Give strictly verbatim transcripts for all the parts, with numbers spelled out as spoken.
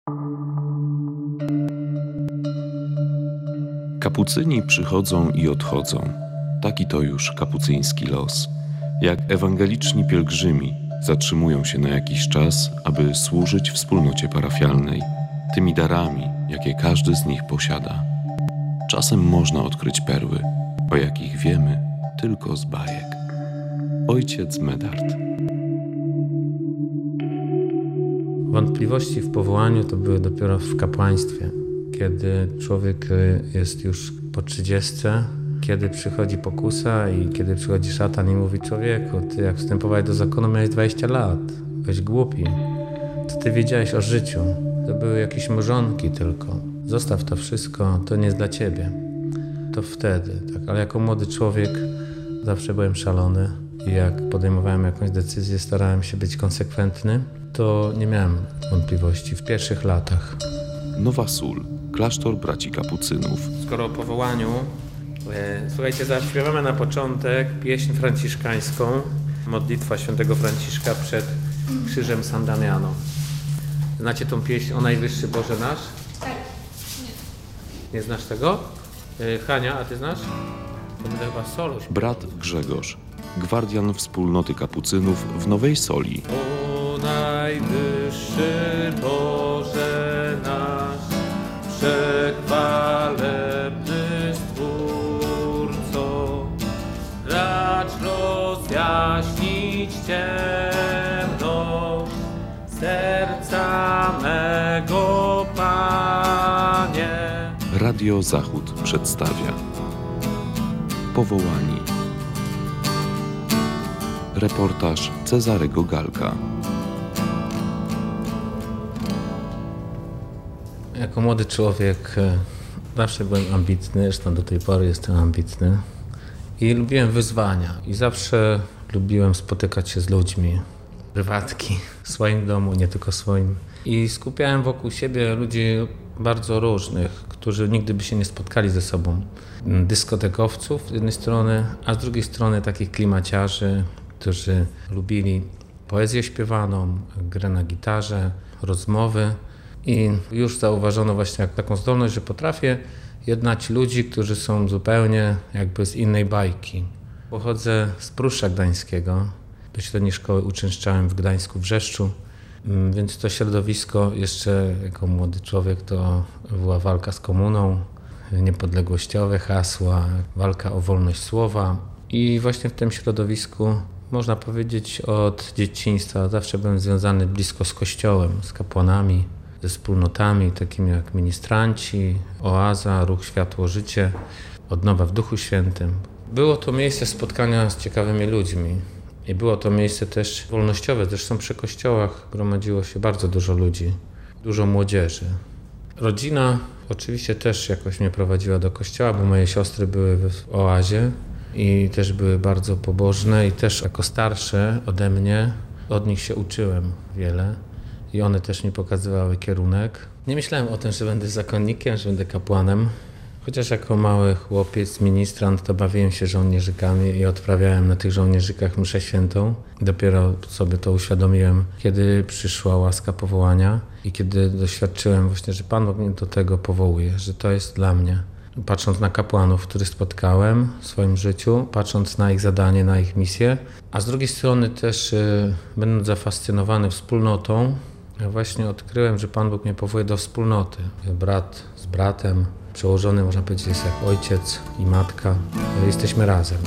Kapucyni przychodzą i odchodzą. Taki to już kapucyński los. Jak ewangeliczni pielgrzymi zatrzymują się na jakiś czas, aby służyć wspólnocie parafialnej, tymi darami, jakie każdy z nich posiada. Czasem można odkryć perły, o jakich wiemy tylko z bajek. Ojciec Medard. Wątpliwości w powołaniu to były dopiero w kapłaństwie, kiedy człowiek jest już po trzydziestce, kiedy przychodzi pokusa i kiedy przychodzi szatan i mówi: człowieku, ty jak wstępowałeś do zakonu, miałeś dwadzieścia lat, byłeś głupi, co ty wiedziałeś o życiu, to były jakieś mrzonki tylko, zostaw to wszystko, to nie jest dla ciebie. To wtedy, tak, ale jako młody człowiek zawsze byłem szalony i jak podejmowałem jakąś decyzję, starałem się być konsekwentny, to nie miałem wątpliwości w pierwszych latach. Nowa Sól, klasztor braci kapucynów. Skoro o powołaniu, e, słuchajcie, zaśpiewamy na początek pieśń franciszkańską, modlitwa świętego Franciszka przed krzyżem San Damiano. Znacie tą pieśń o Najwyższy Boże Nasz? Tak. Nie znasz tego? E, Hania, a ty znasz? To będę chyba solo śpiewał. Brat Grzegorz, gwardian wspólnoty kapucynów w Nowej Soli. O Najwyższy Boże nasz, wszechchwalebny Stwórco, racz rozjaśnić ciemność serca mego, Panie. Radio Zachód przedstawia Powołani. Reportaż Cezarego Galka. Jako młody człowiek zawsze byłem ambitny, zresztą do tej pory jestem ambitny i lubiłem wyzwania i zawsze lubiłem spotykać się z ludźmi, prywatki w swoim domu, nie tylko swoim, i skupiałem wokół siebie ludzi bardzo różnych, którzy nigdy by się nie spotkali ze sobą. Dyskotekowców z jednej strony, a z drugiej strony takich klimaciarzy, którzy lubili poezję śpiewaną, grę na gitarze, rozmowy. I już zauważono właśnie jak taką zdolność, że potrafię jednać ludzi, którzy są zupełnie jakby z innej bajki. Pochodzę z Pruszcza Gdańskiego. Do średniej szkoły uczęszczałem w Gdańsku, w Wrzeszczu, więc to środowisko jeszcze jako młody człowiek to była walka z komuną, niepodległościowe hasła, walka o wolność słowa. I właśnie w tym środowisku, można powiedzieć, od dzieciństwa zawsze byłem związany blisko z Kościołem, z kapłanami, ze wspólnotami takimi jak ministranci, Oaza, Ruch Światło Życie, Odnowa w Duchu Świętym. Było to miejsce spotkania z ciekawymi ludźmi i było to miejsce też wolnościowe. Zresztą przy kościołach gromadziło się bardzo dużo ludzi, dużo młodzieży. Rodzina oczywiście też jakoś mnie prowadziła do kościoła, bo moje siostry były w Oazie i też były bardzo pobożne i też jako starsze ode mnie, od nich się uczyłem wiele. I one też mi pokazywały kierunek. Nie myślałem o tym, że będę zakonnikiem, że będę kapłanem. Chociaż jako mały chłopiec, ministrant, to bawiłem się żołnierzykami i odprawiałem na tych żołnierzykach mszę świętą. Dopiero sobie to uświadomiłem, kiedy przyszła łaska powołania i kiedy doświadczyłem właśnie, że Pan mnie do tego powołuje, że to jest dla mnie. Patrząc na kapłanów, których spotkałem w swoim życiu, patrząc na ich zadanie, na ich misję, a z drugiej strony też yy, będąc zafascynowany wspólnotą, ja właśnie odkryłem, że Pan Bóg mnie powołuje do wspólnoty. Brat z bratem, przełożony można powiedzieć jest jak ojciec i matka. Jesteśmy razem.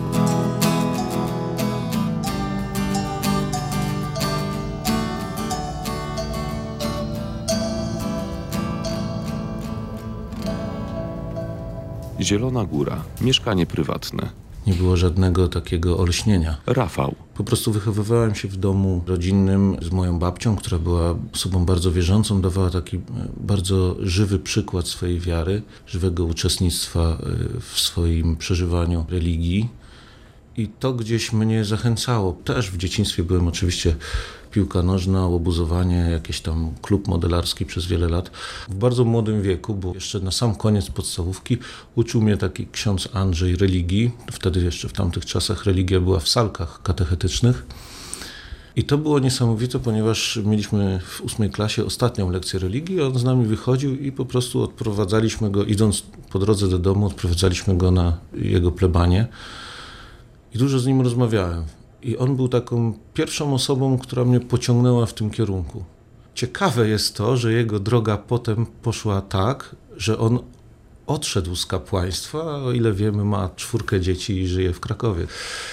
Zielona Góra, mieszkanie prywatne. Nie było żadnego takiego olśnienia. Rafał. Po prostu wychowywałem się w domu rodzinnym z moją babcią, która była osobą bardzo wierzącą, dawała taki bardzo żywy przykład swojej wiary, żywego uczestnictwa w swoim przeżywaniu religii. I to gdzieś mnie zachęcało. Też w dzieciństwie byłem oczywiście piłka nożna, łobuzowanie, jakiś tam klub modelarski przez wiele lat. W bardzo młodym wieku, bo jeszcze na sam koniec podstawówki, uczył mnie taki ksiądz Andrzej religii. Wtedy jeszcze w tamtych czasach religia była w salkach katechetycznych. I to było niesamowite, ponieważ mieliśmy w ósmej klasie ostatnią lekcję religii, on z nami wychodził i po prostu odprowadzaliśmy go, idąc po drodze do domu, odprowadzaliśmy go na jego plebanie i dużo z nim rozmawiałem. I on był taką pierwszą osobą, która mnie pociągnęła w tym kierunku. Ciekawe jest to, że jego droga potem poszła tak, że on odszedł z kapłaństwa, a o ile wiemy, ma czwórkę dzieci i żyje w Krakowie.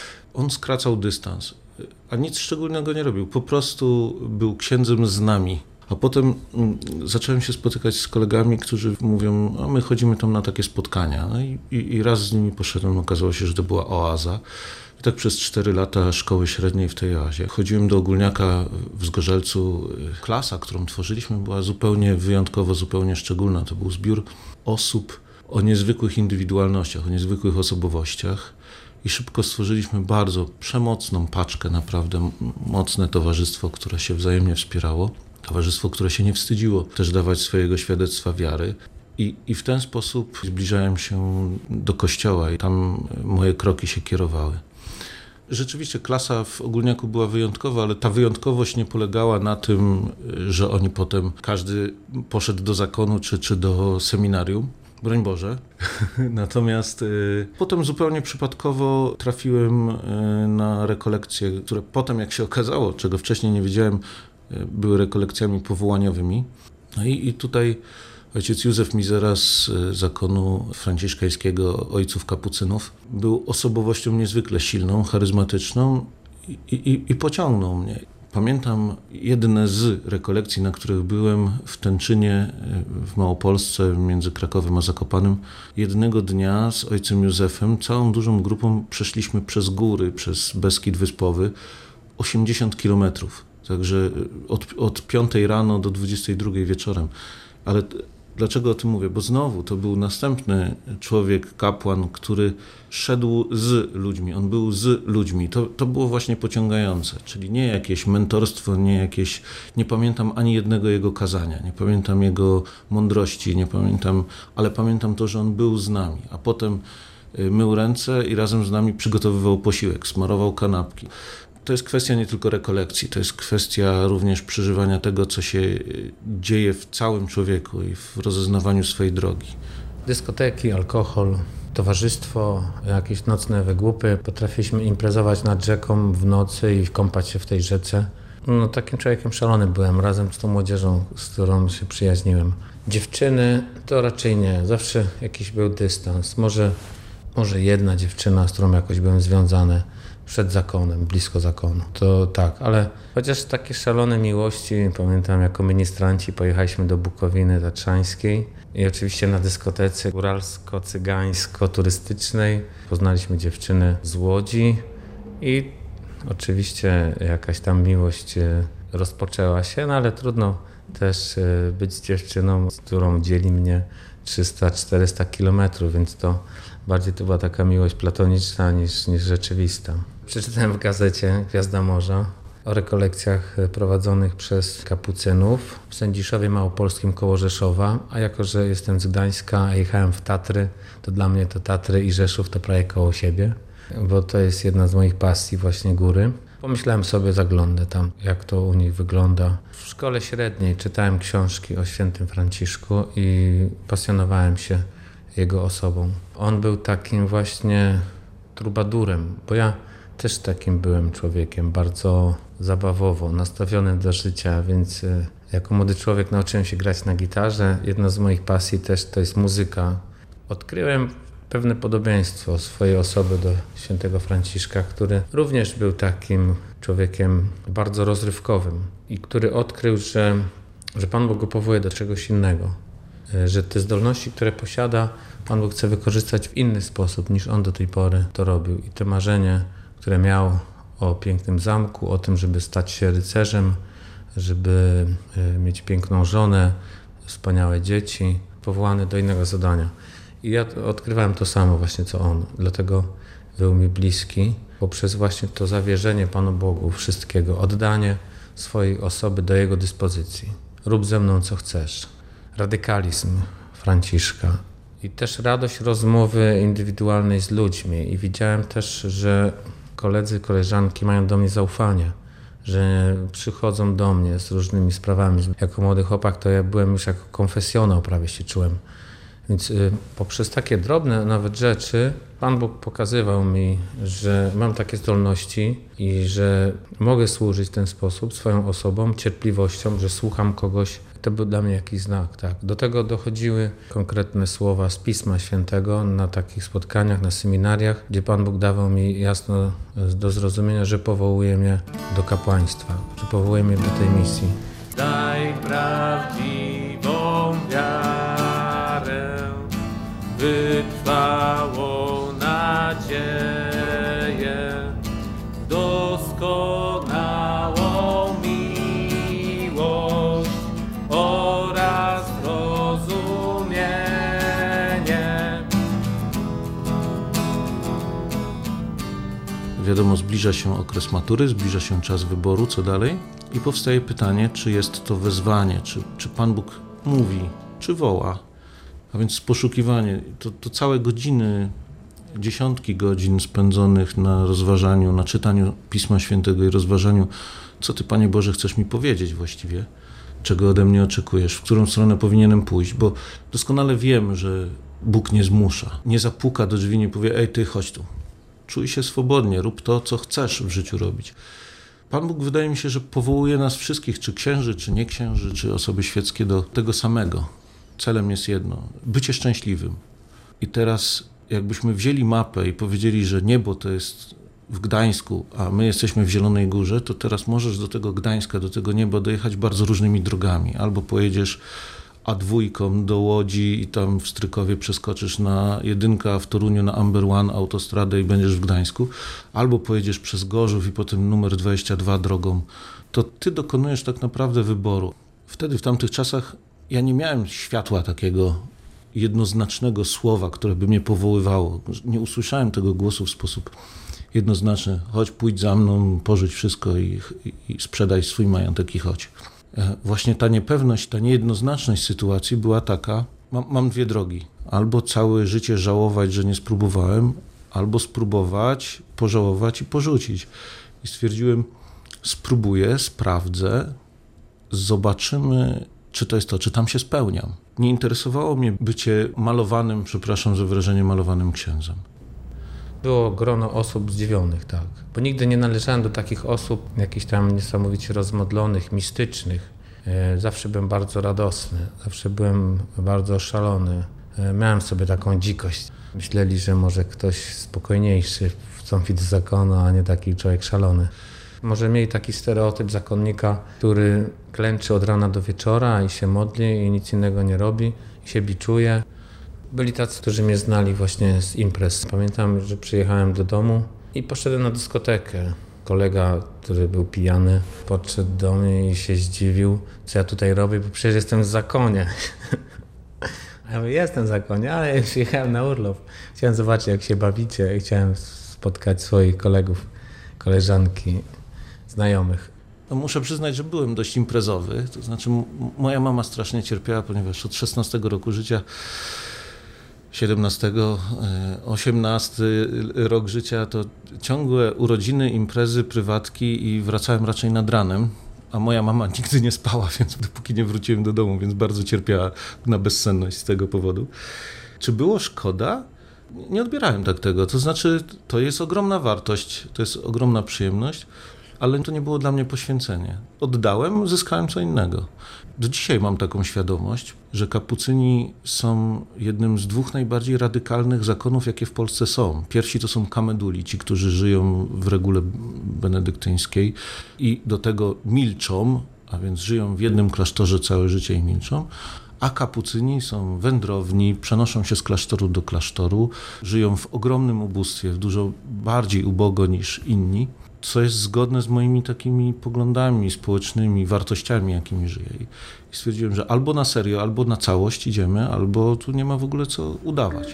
On skracał dystans, a nic szczególnego nie robił. Po prostu był księdzem z nami. A potem zacząłem się spotykać z kolegami, którzy mówią, a my chodzimy tam na takie spotkania. No i, i, i raz z nimi poszedłem, okazało się, że to była oaza. I tak przez cztery lata szkoły średniej w tej oazie. Chodziłem do ogólniaka w Zgorzelcu. Klasa, którą tworzyliśmy, była zupełnie wyjątkowo, zupełnie szczególna. To był zbiór osób o niezwykłych indywidualnościach, o niezwykłych osobowościach. I szybko stworzyliśmy bardzo przemocną paczkę, naprawdę mocne towarzystwo, które się wzajemnie wspierało. Towarzystwo, które się nie wstydziło też dawać swojego świadectwa wiary. I, I w ten sposób zbliżałem się do kościoła i tam moje kroki się kierowały. Rzeczywiście klasa w ogólniaku była wyjątkowa, ale ta wyjątkowość nie polegała na tym, że oni potem, każdy poszedł do zakonu czy, czy do seminarium. Broń Boże. Natomiast y, potem zupełnie przypadkowo trafiłem y, na rekolekcje, które potem, jak się okazało, czego wcześniej nie wiedziałem, y, były rekolekcjami powołaniowymi. No i, i tutaj ojciec Józef Mizera z y, zakonu franciszkańskiego Ojców Kapucynów był osobowością niezwykle silną, charyzmatyczną i, i, i pociągnął mnie. Pamiętam jedne z rekolekcji, na których byłem w Tęczynie w Małopolsce między Krakowem a Zakopanem. Jednego dnia z ojcem Józefem całą dużą grupą przeszliśmy przez góry, przez Beskid Wyspowy, osiemdziesiąt kilometrów. Także od, od piątej rano do dwudziestej drugiej wieczorem. Ale dlaczego o tym mówię? Bo znowu to był następny człowiek, kapłan, który szedł z ludźmi. On był z ludźmi. To, to było właśnie pociągające. Czyli nie jakieś mentorstwo, nie jakieś... Nie pamiętam ani jednego jego kazania, nie pamiętam jego mądrości, nie pamiętam... Ale pamiętam to, że on był z nami. A potem mył ręce i razem z nami przygotowywał posiłek, smarował kanapki. To jest kwestia nie tylko rekolekcji, to jest kwestia również przeżywania tego, co się dzieje w całym człowieku i w rozeznawaniu swojej drogi. Dyskoteki, alkohol, towarzystwo, jakieś nocne wygłupy. Potrafiliśmy imprezować nad rzeką w nocy i kąpać się w tej rzece. No, takim człowiekiem szalonym byłem, razem z tą młodzieżą, z którą się przyjaźniłem. Dziewczyny to raczej nie, zawsze jakiś był dystans. Może, może jedna dziewczyna, z którą jakoś byłem związany. Przed zakonem, blisko zakonu. To tak, ale chociaż takie szalone miłości, pamiętam jako ministranci pojechaliśmy do Bukowiny Tatrzańskiej i oczywiście na dyskotece góralsko-cygańsko-turystycznej poznaliśmy dziewczyny z Łodzi i oczywiście jakaś tam miłość rozpoczęła się, no ale trudno też być dziewczyną, z którą dzieli mnie trzysta czterysta kilometrów, więc to bardziej to była taka miłość platoniczna niż, niż rzeczywista. Przeczytałem w gazecie Gwiazda Morza o rekolekcjach prowadzonych przez kapucynów w Sędziszowie Małopolskim koło Rzeszowa, a jako, że jestem z Gdańska, a jechałem w Tatry, to dla mnie to Tatry i Rzeszów to prawie koło siebie, bo to jest jedna z moich pasji, właśnie góry. Pomyślałem sobie, zaglądnę tam, jak to u nich wygląda. W szkole średniej czytałem książki o świętym Franciszku i pasjonowałem się jego osobą. On był takim właśnie trubadurem, bo ja też takim byłem człowiekiem, bardzo zabawowo, nastawionym do życia, więc jako młody człowiek nauczyłem się grać na gitarze. Jedna z moich pasji też to jest muzyka. Odkryłem pewne podobieństwo swojej osoby do świętego Franciszka, który również był takim człowiekiem bardzo rozrywkowym i który odkrył, że, że Pan Bóg go powołuje do czegoś innego, że te zdolności, które posiada, Pan Bóg chce wykorzystać w inny sposób, niż on do tej pory to robił. I to marzenie, które miał o pięknym zamku, o tym, żeby stać się rycerzem, żeby mieć piękną żonę, wspaniałe dzieci, powołany do innego zadania. I ja odkrywałem to samo właśnie, co on. Dlatego był mi bliski, poprzez właśnie to zawierzenie Panu Bogu wszystkiego, oddanie swojej osoby do Jego dyspozycji. Rób ze mną, co chcesz. Radykalizm Franciszka. I też radość rozmowy indywidualnej z ludźmi. I widziałem też, że koledzy, koleżanki mają do mnie zaufanie, że przychodzą do mnie z różnymi sprawami. Jako młody chłopak to ja byłem już jako konfesjonał, prawie się czułem. Więc y, poprzez takie drobne nawet rzeczy Pan Bóg pokazywał mi, że mam takie zdolności i że mogę służyć w ten sposób swoją osobą, cierpliwością, że słucham kogoś. To był dla mnie jakiś znak. Tak. Do tego dochodziły konkretne słowa z Pisma Świętego na takich spotkaniach, na seminariach, gdzie Pan Bóg dawał mi jasno do zrozumienia, że powołuje mnie do kapłaństwa, że powołuje mnie do tej misji. Daj prawdziwą wiarę, wytrwałą nadzieję, doskonałą miłość oraz rozumienie. Wiadomo, zbliża się okres matury, zbliża się czas wyboru, co dalej? I powstaje pytanie, czy jest to wezwanie, czy, czy Pan Bóg mówi, czy woła. A więc poszukiwanie, to, to całe godziny, dziesiątki godzin spędzonych na rozważaniu, na czytaniu Pisma Świętego i rozważaniu, co Ty, Panie Boże, chcesz mi powiedzieć właściwie, czego ode mnie oczekujesz, w którą stronę powinienem pójść, bo doskonale wiem, że Bóg nie zmusza, nie zapuka do drzwi, nie powie, ej Ty, chodź tu, czuj się swobodnie, rób to, co chcesz w życiu robić. Pan Bóg, wydaje mi się, że powołuje nas wszystkich, czy księży, czy nie księży, czy osoby świeckie, do tego samego. Celem jest jedno, bycie szczęśliwym. I teraz jakbyśmy wzięli mapę i powiedzieli, że niebo to jest w Gdańsku, a my jesteśmy w Zielonej Górze, to teraz możesz do tego Gdańska, do tego nieba dojechać bardzo różnymi drogami. Albo pojedziesz A dwójką do Łodzi i tam w Strykowie przeskoczysz na jedynkę, a w Toruniu na Amber One autostradę i będziesz w Gdańsku. Albo pojedziesz przez Gorzów i potem numer dwadzieścia dwa drogą. To ty dokonujesz tak naprawdę wyboru. Wtedy, w tamtych czasach, ja nie miałem światła takiego jednoznacznego słowa, które by mnie powoływało. Nie usłyszałem tego głosu w sposób jednoznaczny. Chodź, pójdź za mną, pożycz wszystko i, i, i sprzedaj swój majątek i chodź. Właśnie ta niepewność, ta niejednoznaczność sytuacji była taka, mam, mam dwie drogi. Albo całe życie żałować, że nie spróbowałem, albo spróbować, pożałować i porzucić. I stwierdziłem, spróbuję, sprawdzę, zobaczymy, czy to jest to, czy tam się spełniam. Nie interesowało mnie bycie malowanym, przepraszam za wyrażenie, malowanym księdzem. Było grono osób zdziwionych, tak. Bo nigdy nie należałem do takich osób, jakichś tam niesamowicie rozmodlonych, mistycznych. Zawsze byłem bardzo radosny, zawsze byłem bardzo szalony. Miałem sobie taką dzikość. Myśleli, że może ktoś spokojniejszy wstąpi do zakonu, a nie taki człowiek szalony. Może mieli taki stereotyp zakonnika, który klęczy od rana do wieczora i się modli i nic innego nie robi i się biczuje. Byli tacy, którzy mnie znali właśnie z imprez. Pamiętam, że przyjechałem do domu i poszedłem na dyskotekę. Kolega, który był pijany, podszedł do mnie i się zdziwił, co ja tutaj robię, bo przecież jestem w zakonie. A ja mówię, jestem w zakonie, ale ja przyjechałem na urlop. Chciałem zobaczyć, jak się bawicie i chciałem spotkać swoich kolegów, koleżanki, znajomych. No muszę przyznać, że byłem dość imprezowy. To znaczy m- moja mama strasznie cierpiała, ponieważ od szesnastego roku życia, siedemnastego, osiemnasty rok życia to ciągłe urodziny, imprezy, prywatki i wracałem raczej nad ranem, a moja mama nigdy nie spała, więc dopóki nie wróciłem do domu, więc bardzo cierpiała na bezsenność z tego powodu. Czy było szkoda? Nie odbierałem tak tego, to znaczy to jest ogromna wartość, to jest ogromna przyjemność, ale to nie było dla mnie poświęcenie. Oddałem, zyskałem co innego. Do dzisiaj mam taką świadomość, że kapucyni są jednym z dwóch najbardziej radykalnych zakonów, jakie w Polsce są. Pierwsi to są kameduli, ci, którzy żyją w regule benedyktyńskiej i do tego milczą, a więc żyją w jednym klasztorze całe życie i milczą, a kapucyni są wędrowni, przenoszą się z klasztoru do klasztoru, żyją w ogromnym ubóstwie, w dużo bardziej ubogo niż inni, co jest zgodne z moimi takimi poglądami społecznymi, wartościami, jakimi żyję. I stwierdziłem, że albo na serio, albo na całość idziemy, albo tu nie ma w ogóle co udawać.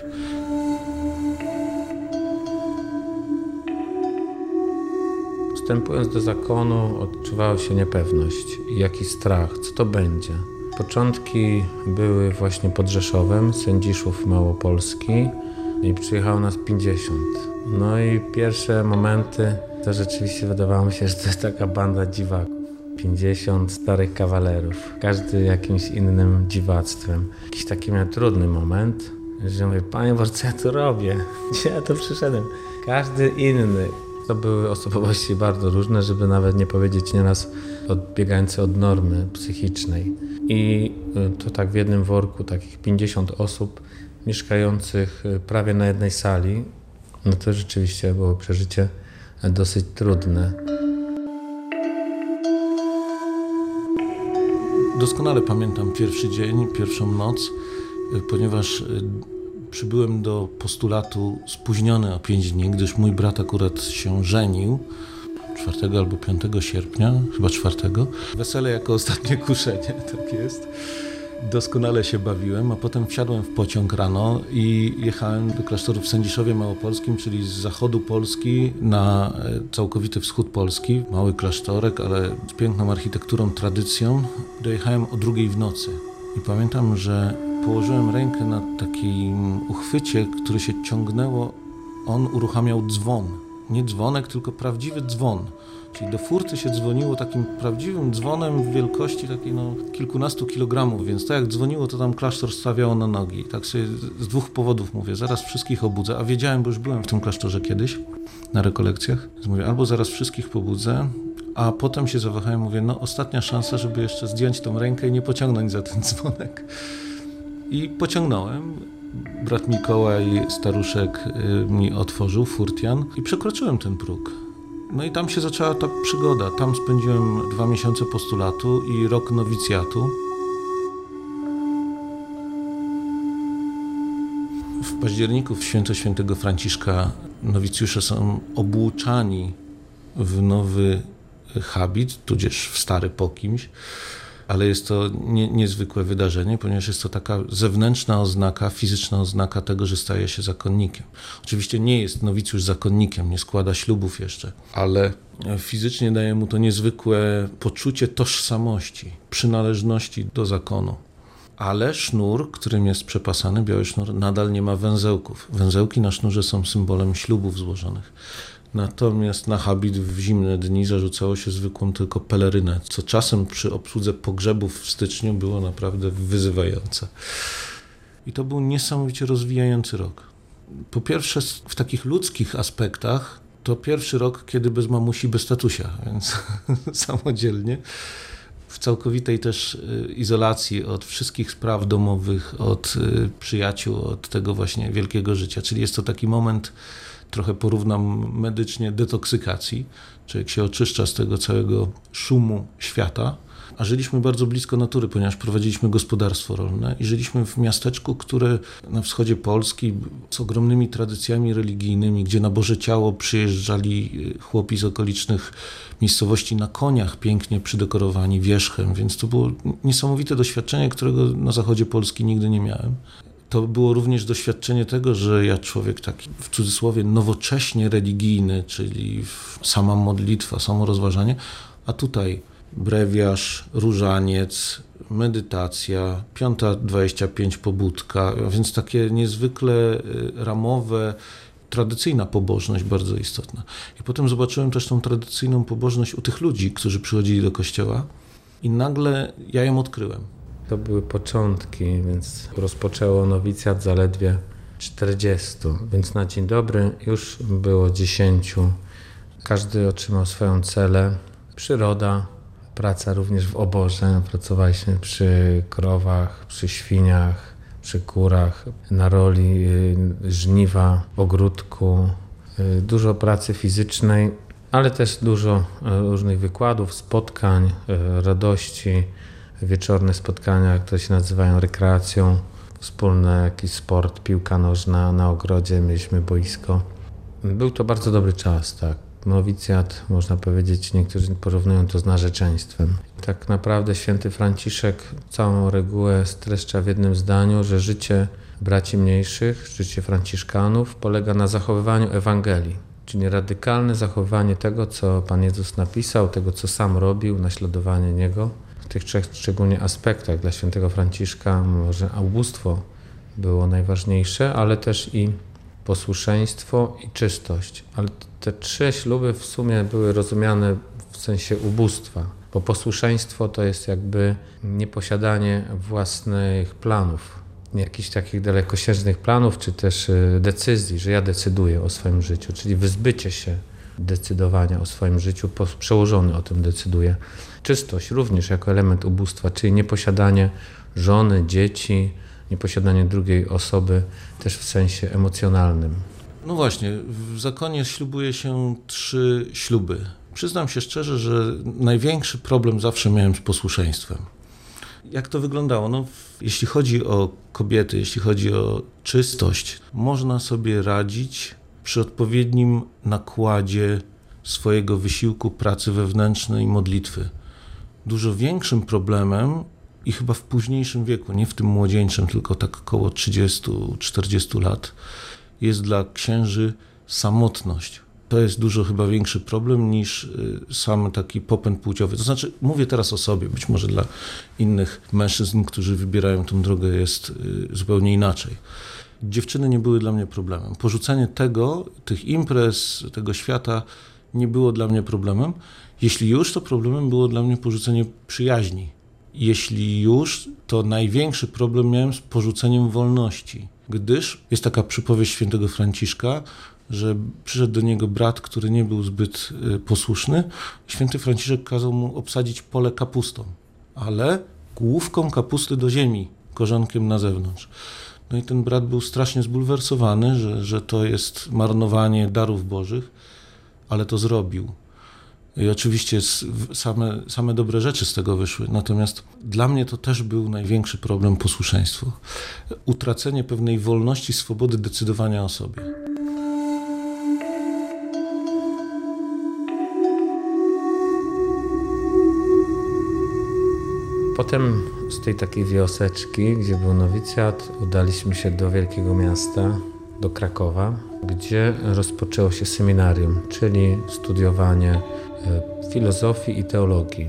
Wstępując do zakonu, odczuwała się niepewność i jakiś strach, co to będzie. Początki były właśnie pod Rzeszowem, Sędziszów Małopolski i przyjechało nas pięćdziesiąt. No i pierwsze momenty to rzeczywiście wydawało mi się, że to jest taka banda dziwaków. pięćdziesiąt starych kawalerów, każdy jakimś innym dziwactwem. Jakiś taki miał trudny moment, że mówię, Panie Boże, co ja tu robię? Gdzie ja tu przyszedłem? Każdy inny. To były osobowości bardzo różne, żeby nawet nie powiedzieć nieraz odbiegające od normy psychicznej. I to tak w jednym worku, takich pięćdziesiąt osób mieszkających prawie na jednej sali, no to rzeczywiście było przeżycie dosyć trudne. Doskonale pamiętam pierwszy dzień, pierwszą noc, ponieważ przybyłem do postulatu spóźniony o pięć dni, gdyż mój brat akurat się żenił czwartego albo piątego sierpnia, chyba czwartego. Wesele jako ostatnie kuszenie, tak jest. Doskonale się bawiłem, a potem wsiadłem w pociąg rano i jechałem do klasztoru w Sędziszowie Małopolskim, czyli z zachodu Polski na całkowity wschód Polski. Mały klasztorek, ale z piękną architekturą, tradycją. Dojechałem o drugiej w nocy i pamiętam, że położyłem rękę na takim uchwycie, który się ciągnęło. On uruchamiał dzwon. Nie dzwonek, tylko prawdziwy dzwon. Czyli do furty się dzwoniło takim prawdziwym dzwonem w wielkości takiej no, kilkunastu kilogramów, więc tak jak dzwoniło, to tam klasztor stawiało na nogi. I tak sobie z dwóch powodów mówię, zaraz wszystkich obudzę, a wiedziałem, bo już byłem w tym klasztorze kiedyś na rekolekcjach. Więc mówię, albo zaraz wszystkich pobudzę, a potem się zawahałem, mówię, no ostatnia szansa, żeby jeszcze zdjąć tą rękę i nie pociągnąć za ten dzwonek. I pociągnąłem. Brat Mikołaj, staruszek, mi otworzył, furtian, i przekroczyłem ten próg. No i tam się zaczęła ta przygoda. Tam spędziłem dwa miesiące postulatu i rok nowicjatu. W październiku, w święto świętego Franciszka, nowicjusze są obłuczani w nowy habit, tudzież w stary po kimś. Ale jest to nie, niezwykłe wydarzenie, ponieważ jest to taka zewnętrzna oznaka, fizyczna oznaka tego, że staje się zakonnikiem. Oczywiście nie jest nowicjusz zakonnikiem, nie składa ślubów jeszcze, ale fizycznie daje mu to niezwykłe poczucie tożsamości, przynależności do zakonu. Ale sznur, którym jest przepasany, biały sznur, nadal nie ma węzełków. Węzełki na sznurze są symbolem ślubów złożonych. Natomiast na habit w zimne dni zarzucało się zwykłą tylko pelerynę, co czasem przy obsłudze pogrzebów w styczniu było naprawdę wyzywające. I to był niesamowicie rozwijający rok. Po pierwsze, w takich ludzkich aspektach, to pierwszy rok, kiedy bez mamusi, bez tatusia, więc samodzielnie. W całkowitej też izolacji od wszystkich spraw domowych, od przyjaciół, od tego właśnie wielkiego życia. Czyli jest to taki moment, trochę porównam medycznie, detoksykacji. Człowiek się oczyszcza z tego całego szumu świata, a żyliśmy bardzo blisko natury, ponieważ prowadziliśmy gospodarstwo rolne i żyliśmy w miasteczku, które na wschodzie Polski z ogromnymi tradycjami religijnymi, gdzie na Boże Ciało przyjeżdżali chłopi z okolicznych miejscowości na koniach, pięknie przydekorowani wierzchem, więc to było niesamowite doświadczenie, którego na zachodzie Polski nigdy nie miałem. To było również doświadczenie tego, że ja człowiek taki w cudzysłowie nowocześnie religijny, czyli sama modlitwa, samo rozważanie, a tutaj brewiarz, różaniec, medytacja, piąta dwadzieścia pięć pobudka, więc takie niezwykle ramowe, tradycyjna pobożność bardzo istotna. I potem zobaczyłem też tą tradycyjną pobożność u tych ludzi, którzy przychodzili do kościoła i nagle ja ją odkryłem. To były początki, więc rozpoczęło nowicjat zaledwie czterdziestu, więc na dzień dobry już było dziesięciu. Każdy otrzymał swoją celę. Przyroda, praca również w oborze. Pracowaliśmy przy krowach, przy świniach, przy kurach, na roli żniwa, w ogródku. Dużo pracy fizycznej, ale też dużo różnych wykładów, spotkań, radości. Wieczorne spotkania, które się nazywają rekreacją, wspólny jakiś sport, piłka nożna na ogrodzie, mieliśmy boisko. Był to bardzo dobry czas, tak. Nowicjat, można powiedzieć, niektórzy porównują to z narzeczeństwem. Tak naprawdę święty Franciszek całą regułę streszcza w jednym zdaniu, że życie braci mniejszych, życie franciszkanów polega na zachowywaniu Ewangelii, czyli radykalne zachowanie tego, co Pan Jezus napisał, tego, co sam robił, naśladowanie Niego. W tych trzech szczególnie aspektach dla świętego Franciszka może ubóstwo było najważniejsze, ale też i posłuszeństwo i czystość. Ale te trzy śluby w sumie były rozumiane w sensie ubóstwa, bo posłuszeństwo to jest jakby nieposiadanie własnych planów, jakichś takich dalekosiężnych planów, czy też decyzji, że ja decyduję o swoim życiu, czyli wyzbycie się decydowania o swoim życiu, przełożony o tym decyduje. Czystość również jako element ubóstwa, czyli nieposiadanie żony, dzieci, nieposiadanie drugiej osoby, też w sensie emocjonalnym. No właśnie, w zakonie ślubuje się trzy śluby. Przyznam się szczerze, że największy problem zawsze miałem z posłuszeństwem. Jak to wyglądało? No, jeśli chodzi o kobiety, jeśli chodzi o czystość, można sobie radzić przy odpowiednim nakładzie swojego wysiłku, pracy wewnętrznej i modlitwy. Dużo większym problemem i chyba w późniejszym wieku, nie w tym młodzieńczym, tylko tak około trzydziestu czterdziestu lat, jest dla księży samotność. To jest dużo chyba większy problem niż sam taki popęd płciowy. To znaczy, mówię teraz o sobie, być może dla innych mężczyzn, którzy wybierają tę drogę, jest zupełnie inaczej. Dziewczyny nie były dla mnie problemem. Porzucenie tego, tych imprez, tego świata nie było dla mnie problemem. Jeśli już, to problemem było dla mnie porzucenie przyjaźni. Jeśli już, to największy problem miałem z porzuceniem wolności, gdyż jest taka przypowieść świętego Franciszka, że przyszedł do niego brat, który nie był zbyt posłuszny. Święty Franciszek kazał mu obsadzić pole kapustą, ale główką kapusty do ziemi, korzonkiem na zewnątrz. No i ten brat był strasznie zbulwersowany, że, że to jest marnowanie darów bożych, ale to zrobił. I oczywiście same, same dobre rzeczy z tego wyszły, natomiast dla mnie to też był największy problem posłuszeństwo. Utracenie pewnej wolności, swobody decydowania o sobie. Potem z tej takiej wioseczki, gdzie był nowicjat, udaliśmy się do wielkiego miasta, do Krakowa, gdzie rozpoczęło się seminarium, czyli studiowanie filozofii i teologii.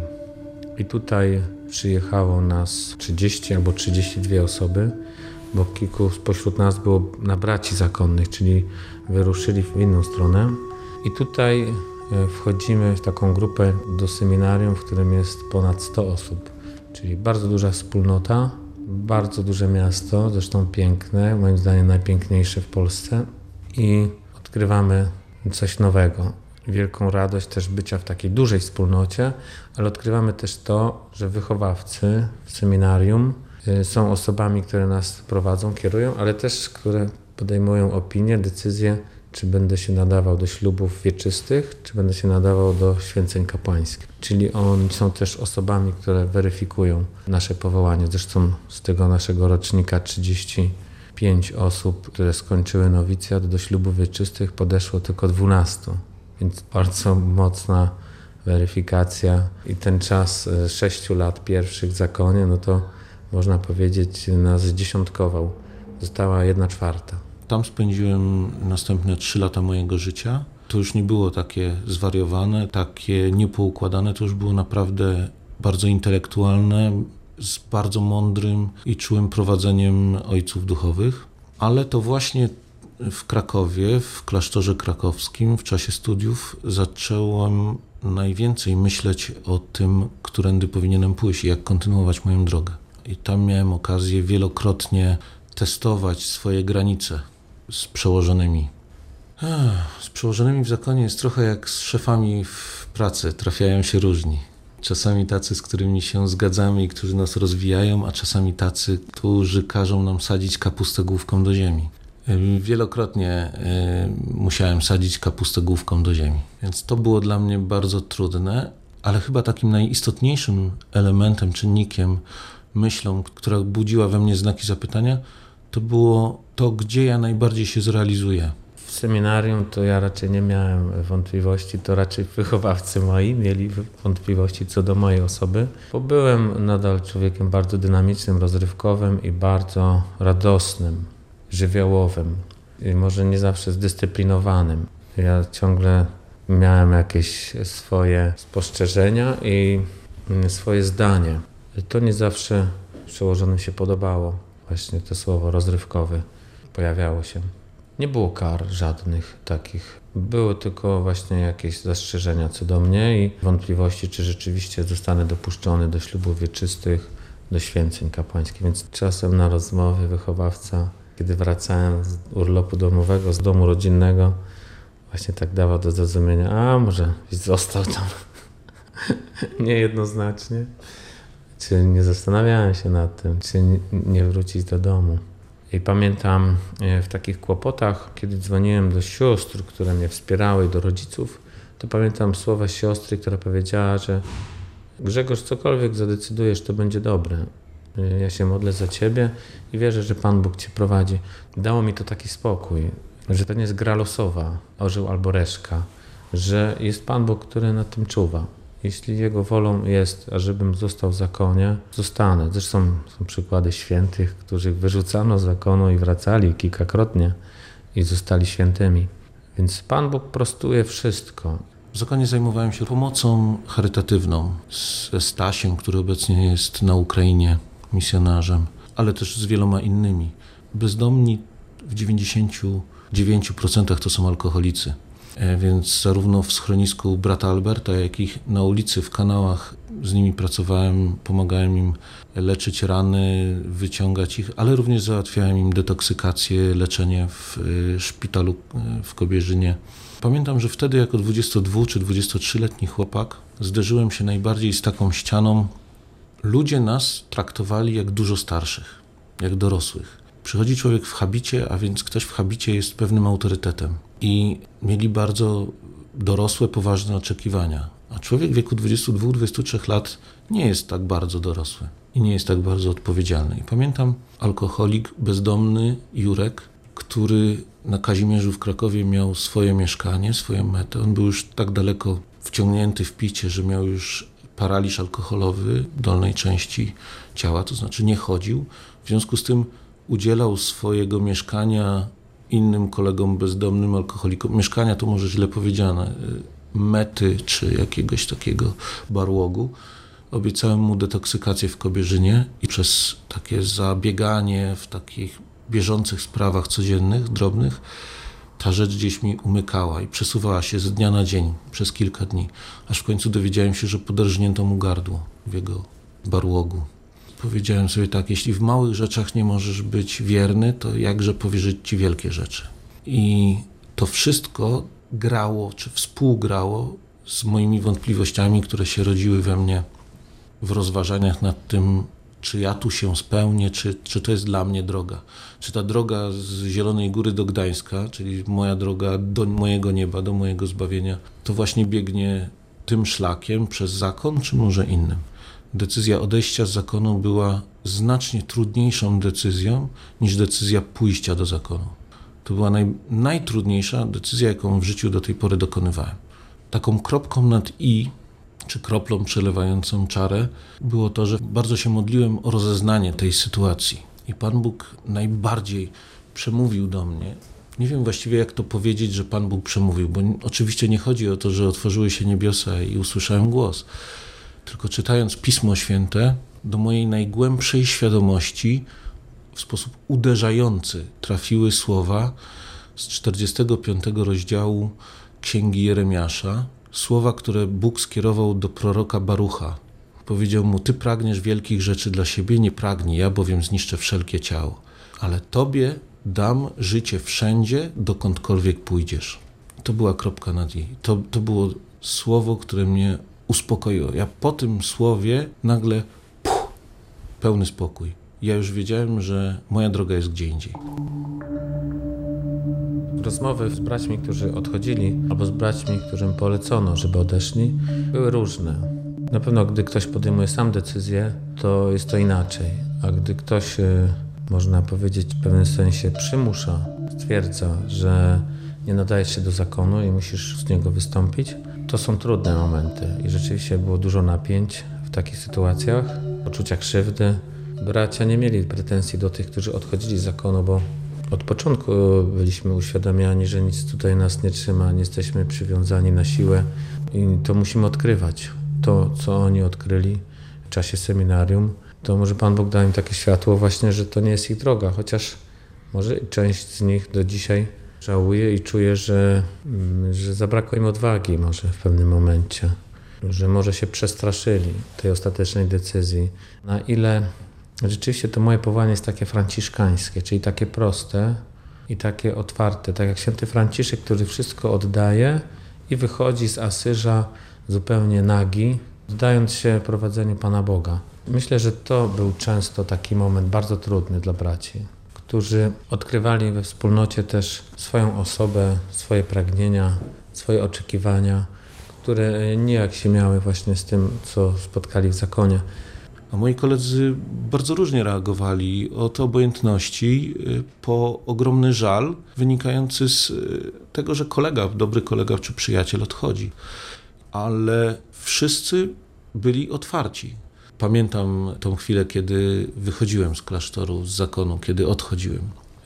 I tutaj przyjechało nas trzydzieści albo trzydzieści dwie osoby, bo kilku spośród nas było na braci zakonnych, czyli wyruszyli w inną stronę. I tutaj wchodzimy w taką grupę do seminarium, w którym jest ponad sto osób, czyli bardzo duża wspólnota, bardzo duże miasto, zresztą piękne, moim zdaniem najpiękniejsze w Polsce, i odkrywamy coś nowego. Wielką radość też bycia w takiej dużej wspólnocie, ale odkrywamy też to, że wychowawcy w seminarium są osobami, które nas prowadzą, kierują, ale też które podejmują opinie, decyzje, czy będę się nadawał do ślubów wieczystych, czy będę się nadawał do święceń kapłańskich. Czyli oni są też osobami, które weryfikują nasze powołanie. Zresztą z tego naszego rocznika trzydzieści pięć osób, które skończyły nowicjat, do ślubów wieczystych podeszło tylko dwunastu. Więc bardzo mocna weryfikacja i ten czas sześciu lat pierwszych w zakonie, no to można powiedzieć, nas zdziesiątkował. Została jedna czwarta. Tam spędziłem następne trzy lata mojego życia. To już nie było takie zwariowane, takie niepoukładane, to już było naprawdę bardzo intelektualne, z bardzo mądrym i czułym prowadzeniem ojców duchowych. Ale to właśnie w Krakowie, w klasztorze krakowskim, w czasie studiów zacząłem najwięcej myśleć o tym, którędy powinienem pójść i jak kontynuować moją drogę. I tam miałem okazję wielokrotnie testować swoje granice z przełożonymi. Ech, z przełożonymi w zakonie jest trochę jak z szefami w pracy, trafiają się różni. Czasami tacy, z którymi się zgadzamy i którzy nas rozwijają, a czasami tacy, którzy każą nam sadzić kapustę główką do ziemi. Wielokrotnie y, musiałem sadzić kapustę główką do ziemi, więc to było dla mnie bardzo trudne, ale chyba takim najistotniejszym elementem, czynnikiem, myślą, która budziła we mnie znaki zapytania, to było to, gdzie ja najbardziej się zrealizuję. W seminarium to ja raczej nie miałem wątpliwości, to raczej wychowawcy moi mieli wątpliwości co do mojej osoby, bo byłem nadal człowiekiem bardzo dynamicznym, rozrywkowym i bardzo radosnym, żywiołowym i może nie zawsze zdyscyplinowanym. Ja ciągle miałem jakieś swoje spostrzeżenia i swoje zdanie. To nie zawsze przełożonym się podobało. Właśnie to słowo rozrywkowy pojawiało się. Nie było kar żadnych takich. Były tylko właśnie jakieś zastrzeżenia co do mnie i wątpliwości, czy rzeczywiście zostanę dopuszczony do ślubów wieczystych, do święceń kapłańskich. Więc czasem na rozmowy wychowawca, kiedy wracałem z urlopu domowego, z domu rodzinnego, właśnie tak dawał do zrozumienia, a może został tam niejednoznacznie. Czy nie zastanawiałem się nad tym, czy nie wrócić do domu. I pamiętam w takich kłopotach, kiedy dzwoniłem do sióstr, które mnie wspierały, do rodziców, to pamiętam słowa siostry, która powiedziała, że Grzegorz, cokolwiek zadecydujesz, to będzie dobre. Ja się modlę za ciebie i wierzę, że Pan Bóg cię prowadzi. Dało mi to taki spokój, że to nie jest gra losowa, orzeł albo reszka, że jest Pan Bóg, który nad tym czuwa. Jeśli Jego wolą jest, ażebym został w zakonie, zostanę. Zresztą są przykłady świętych, których wyrzucano z zakonu i wracali kilkakrotnie i zostali świętymi. Więc Pan Bóg prostuje wszystko. W zakonie zajmowałem się pomocą charytatywną ze Stasiem, który obecnie jest na Ukrainie misjonarzem, ale też z wieloma innymi. Bezdomni w dziewięćdziesięciu dziewięciu procentach to są alkoholicy. Więc zarówno w schronisku brata Alberta, jak i na ulicy, w kanałach z nimi pracowałem, pomagałem im leczyć rany, wyciągać ich, ale również załatwiałem im detoksykację, leczenie w szpitalu w Kobierzynie. Pamiętam, że wtedy jako dwudziestodwu czy dwudziestotrzyletni chłopak zderzyłem się najbardziej z taką ścianą. Ludzie nas traktowali jak dużo starszych, jak dorosłych. Przychodzi człowiek w habicie, a więc ktoś w habicie jest pewnym autorytetem. I mieli bardzo dorosłe, poważne oczekiwania. A człowiek w wieku dwudziestu dwóch do dwudziestu trzech lat nie jest tak bardzo dorosły i nie jest tak bardzo odpowiedzialny. I pamiętam alkoholik, bezdomny Jurek, który na Kazimierzu w Krakowie miał swoje mieszkanie, swoją metę. On był już tak daleko wciągnięty w picie, że miał już paraliż alkoholowy dolnej części ciała, to znaczy nie chodził. W związku z tym udzielał swojego mieszkania innym kolegom bezdomnym, alkoholikom. Mieszkania to może źle powiedziane, mety czy jakiegoś takiego barłogu. Obiecałem mu detoksykację w Kobierzynie i przez takie zabieganie w takich bieżących sprawach codziennych, drobnych, ta rzecz gdzieś mi umykała i przesuwała się z dnia na dzień przez kilka dni, aż w końcu dowiedziałem się, że poderżnięto mu gardło w jego barłogu. Powiedziałem sobie tak, jeśli w małych rzeczach nie możesz być wierny, to jakże powierzyć ci wielkie rzeczy. I to wszystko grało, czy współgrało z moimi wątpliwościami, które się rodziły we mnie w rozważaniach nad tym, czy ja tu się spełnię, czy, czy to jest dla mnie droga. Czy ta droga z Zielonej Góry do Gdańska, czyli moja droga do mojego nieba, do mojego zbawienia, to właśnie biegnie tym szlakiem przez zakon, czy może innym. Decyzja odejścia z zakonu była znacznie trudniejszą decyzją niż decyzja pójścia do zakonu. To była naj, najtrudniejsza decyzja, jaką w życiu do tej pory dokonywałem. Taką kropką nad i, czy kroplą przelewającą czarę, było to, że bardzo się modliłem o rozeznanie tej sytuacji. I Pan Bóg najbardziej przemówił do mnie. Nie wiem właściwie, jak to powiedzieć, że Pan Bóg przemówił, bo oczywiście nie chodzi o to, że otworzyły się niebiosa i usłyszałem głos. Tylko czytając Pismo Święte, do mojej najgłębszej świadomości w sposób uderzający trafiły słowa z czterdziestego piątego rozdziału Księgi Jeremiasza, słowa, które Bóg skierował do proroka Barucha. Powiedział mu, ty pragniesz wielkich rzeczy dla siebie, nie pragnij, ja bowiem zniszczę wszelkie ciało. Ale tobie dam życie wszędzie, dokądkolwiek pójdziesz. To była kropka nad i. To, to było słowo, które mnie uspokoiło. Ja po tym słowie nagle puh, pełny spokój. Ja już wiedziałem, że moja droga jest gdzie indziej. Rozmowy z braćmi, którzy odchodzili, albo z braćmi, którym polecono, żeby odeszli, były różne. Na pewno, gdy ktoś podejmuje sam decyzję, to jest to inaczej. A gdy ktoś, można powiedzieć, w pewnym sensie przymusza, stwierdza, że nie nadajesz się do zakonu i musisz z niego wystąpić, to są trudne momenty. I rzeczywiście było dużo napięć w takich sytuacjach, poczucia krzywdy. Bracia nie mieli pretensji do tych, którzy odchodzili z zakonu, bo od początku byliśmy uświadamiani, że nic tutaj nas nie trzyma, nie jesteśmy przywiązani na siłę i to musimy odkrywać. To, co oni odkryli w czasie seminarium, to może Pan Bóg dał im takie światło właśnie, że to nie jest ich droga, chociaż może część z nich do dzisiaj Żałuję i czuję, że, że zabrakło im odwagi może w pewnym momencie, że może się przestraszyli tej ostatecznej decyzji. Na ile rzeczywiście to moje powołanie jest takie franciszkańskie, czyli takie proste i takie otwarte, tak jak święty Franciszek, który wszystko oddaje i wychodzi z Asyża zupełnie nagi, oddając się prowadzeniu Pana Boga. Myślę, że to był często taki moment bardzo trudny dla braci, którzy odkrywali we wspólnocie też swoją osobę, swoje pragnienia, swoje oczekiwania, które nijak się miały właśnie z tym, co spotkali w zakonie. A moi koledzy bardzo różnie reagowali, od obojętności po ogromny żal wynikający z tego, że kolega, dobry kolega czy przyjaciel odchodzi. Ale wszyscy byli otwarci. Pamiętam tą chwilę, kiedy wychodziłem z klasztoru, z zakonu, kiedy odchodziłem.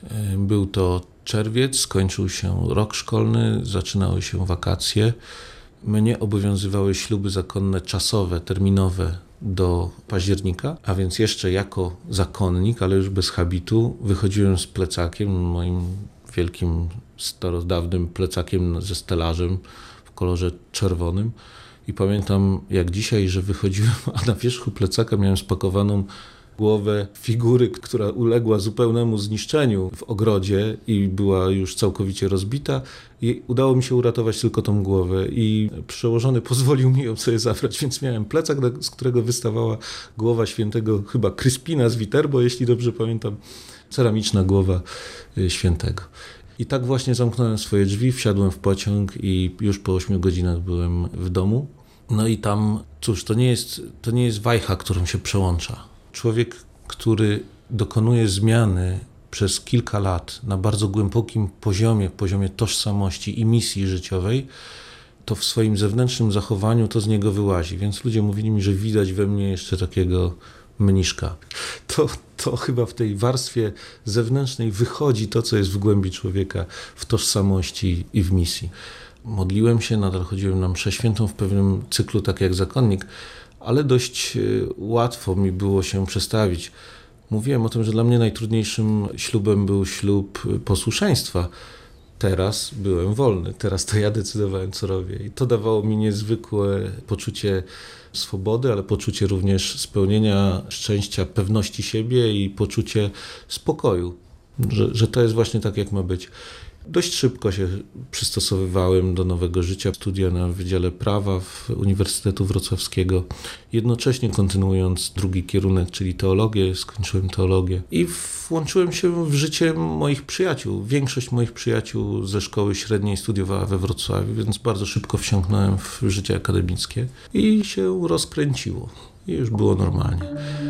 Był to czerwiec, skończył się rok szkolny, zaczynały się wakacje. Mnie obowiązywały śluby zakonne czasowe, terminowe do października, a więc jeszcze jako zakonnik, ale już bez habitu, wychodziłem z plecakiem, moim wielkim, starodawnym plecakiem ze stelażem w kolorze czerwonym. I pamiętam jak dzisiaj, że wychodziłem, a na wierzchu plecaka miałem spakowaną głowę figury, która uległa zupełnemu zniszczeniu w ogrodzie i była już całkowicie rozbita. I udało mi się uratować tylko tą głowę i przełożony pozwolił mi ją sobie zabrać, więc miałem plecak, z którego wystawała głowa świętego chyba Kryspina z Viterbo, jeśli dobrze pamiętam, ceramiczna głowa świętego. I tak właśnie zamknąłem swoje drzwi, wsiadłem w pociąg i już po ośmiu godzinach byłem w domu. No i tam, cóż, to nie jest, to nie jest wajcha, którą się przełącza. Człowiek, który dokonuje zmiany przez kilka lat na bardzo głębokim poziomie, poziomie tożsamości i misji życiowej, to w swoim zewnętrznym zachowaniu to z niego wyłazi. Więc ludzie mówili mi, że widać we mnie jeszcze takiego mniszka. To, to chyba w tej warstwie zewnętrznej wychodzi to, co jest w głębi człowieka, w tożsamości i w misji. Modliłem się, nadal chodziłem na mszę świętą w pewnym cyklu, tak jak zakonnik, ale dość łatwo mi było się przestawić. Mówiłem o tym, że dla mnie najtrudniejszym ślubem był ślub posłuszeństwa. Teraz byłem wolny, teraz to ja decydowałem, co robię. I to dawało mi niezwykłe poczucie swobody, ale poczucie również spełnienia, szczęścia, pewności siebie i poczucie spokoju, że, że to jest właśnie tak, jak ma być. Dość szybko się przystosowywałem do nowego życia, studia na Wydziale Prawa w Uniwersytetu Wrocławskiego, jednocześnie kontynuując drugi kierunek, czyli teologię, skończyłem teologię i włączyłem się w życie moich przyjaciół. Większość moich przyjaciół ze szkoły średniej studiowała we Wrocławiu, więc bardzo szybko wsiąknąłem w życie akademickie i się rozkręciło i już było normalnie.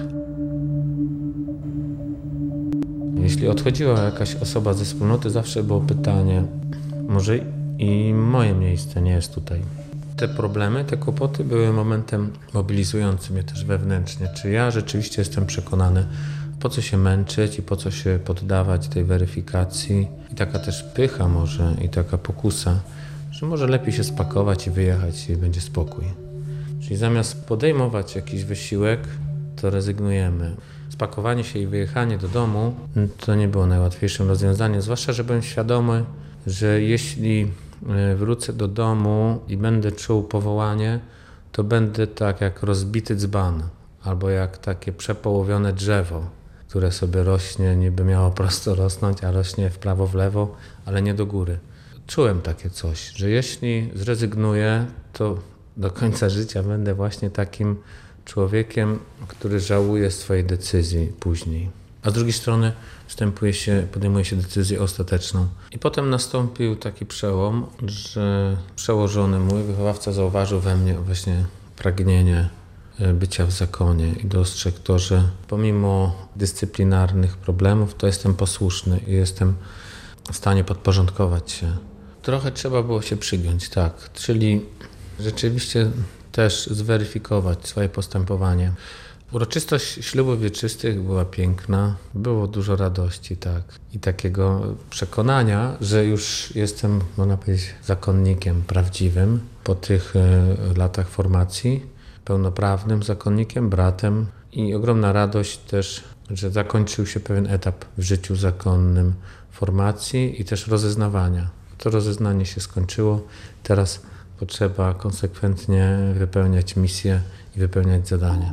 Jeśli odchodziła jakaś osoba ze wspólnoty, zawsze było pytanie, może i moje miejsce nie jest tutaj. Te problemy, te kłopoty były momentem mobilizującym mnie też wewnętrznie. Czy ja rzeczywiście jestem przekonany, po co się męczyć i po co się poddawać tej weryfikacji. I taka też pycha może i taka pokusa, że może lepiej się spakować i wyjechać i będzie spokój. Czyli zamiast podejmować jakiś wysiłek, to rezygnujemy. Spakowanie się i wyjechanie do domu to nie było najłatwiejszym rozwiązaniem, zwłaszcza, że byłem świadomy, że jeśli wrócę do domu i będę czuł powołanie, to będę tak jak rozbity dzban albo jak takie przepołowione drzewo, które sobie rośnie, niby miało prosto rosnąć, a rośnie w prawo, w lewo, ale nie do góry. Czułem takie coś, że jeśli zrezygnuję, to do końca życia będę właśnie takim człowiekiem, który żałuje swojej decyzji później. A z drugiej strony wstępuje się, podejmuje się decyzję ostateczną. I potem nastąpił taki przełom, że przełożony mój wychowawca zauważył we mnie właśnie pragnienie bycia w zakonie i dostrzegł to, że pomimo dyscyplinarnych problemów, to jestem posłuszny i jestem w stanie podporządkować się. Trochę trzeba było się przygiąć, tak, czyli rzeczywiście też zweryfikować swoje postępowanie. Uroczystość ślubów wieczystych była piękna, było dużo radości, tak, i takiego przekonania, że już jestem, można powiedzieć, zakonnikiem prawdziwym po tych y, latach formacji, pełnoprawnym zakonnikiem, bratem i ogromna radość też, że zakończył się pewien etap w życiu zakonnym formacji i też rozeznawania. To rozeznanie się skończyło, teraz potrzeba konsekwentnie wypełniać misję i wypełniać zadania.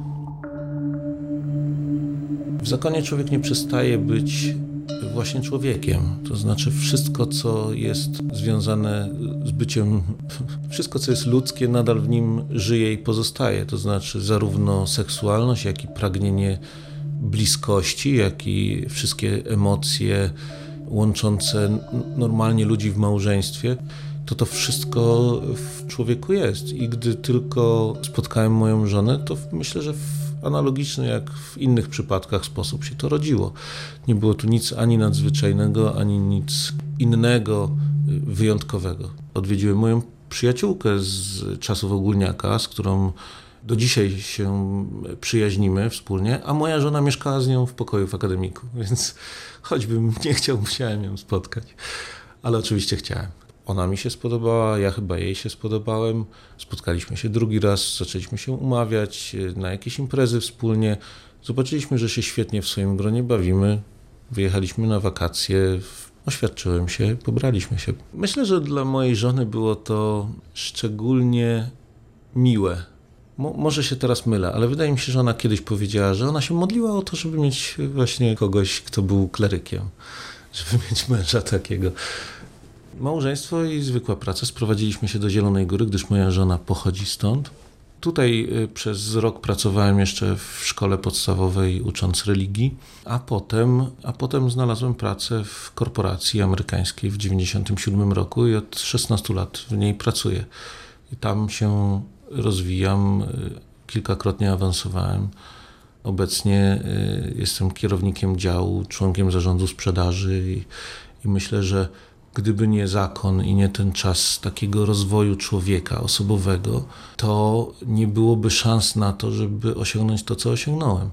W zakonie człowiek nie przestaje być właśnie człowiekiem. To znaczy wszystko, co jest związane z byciem, wszystko, co jest ludzkie, nadal w nim żyje i pozostaje. To znaczy zarówno seksualność, jak i pragnienie bliskości, jak i wszystkie emocje łączące normalnie ludzi w małżeństwie. To to wszystko w człowieku jest. I gdy tylko spotkałem moją żonę, to myślę, że w analogiczny jak w innych przypadkach sposób się to rodziło. Nie było tu nic ani nadzwyczajnego, ani nic innego, wyjątkowego. Odwiedziłem moją przyjaciółkę z czasów ogólniaka, z którą do dzisiaj się przyjaźnimy wspólnie, a moja żona mieszkała z nią w pokoju w akademiku, więc choćbym nie chciał, musiałem ją spotkać. Ale oczywiście chciałem. Ona mi się spodobała, ja chyba jej się spodobałem. Spotkaliśmy się drugi raz, zaczęliśmy się umawiać na jakieś imprezy wspólnie. Zobaczyliśmy, że się świetnie w swoim gronie bawimy. Wyjechaliśmy na wakacje, oświadczyłem się, pobraliśmy się. Myślę, że dla mojej żony było to szczególnie miłe. Mo- może się teraz mylę, ale wydaje mi się, że ona kiedyś powiedziała, że ona się modliła o to, żeby mieć właśnie kogoś, kto był klerykiem, żeby mieć męża takiego. Małżeństwo i zwykła praca. Sprowadziliśmy się do Zielonej Góry, gdyż moja żona pochodzi stąd. Tutaj przez rok pracowałem jeszcze w szkole podstawowej, ucząc religii, a potem, a potem znalazłem pracę w korporacji amerykańskiej w dziewięćdziesiątym siódmym roku i od szesnastu lat w niej pracuję. I tam się rozwijam, kilkakrotnie awansowałem. Obecnie jestem kierownikiem działu, członkiem zarządu sprzedaży i, i myślę, że gdyby nie zakon i nie ten czas takiego rozwoju człowieka osobowego, to nie byłoby szans na to, żeby osiągnąć to, co osiągnąłem.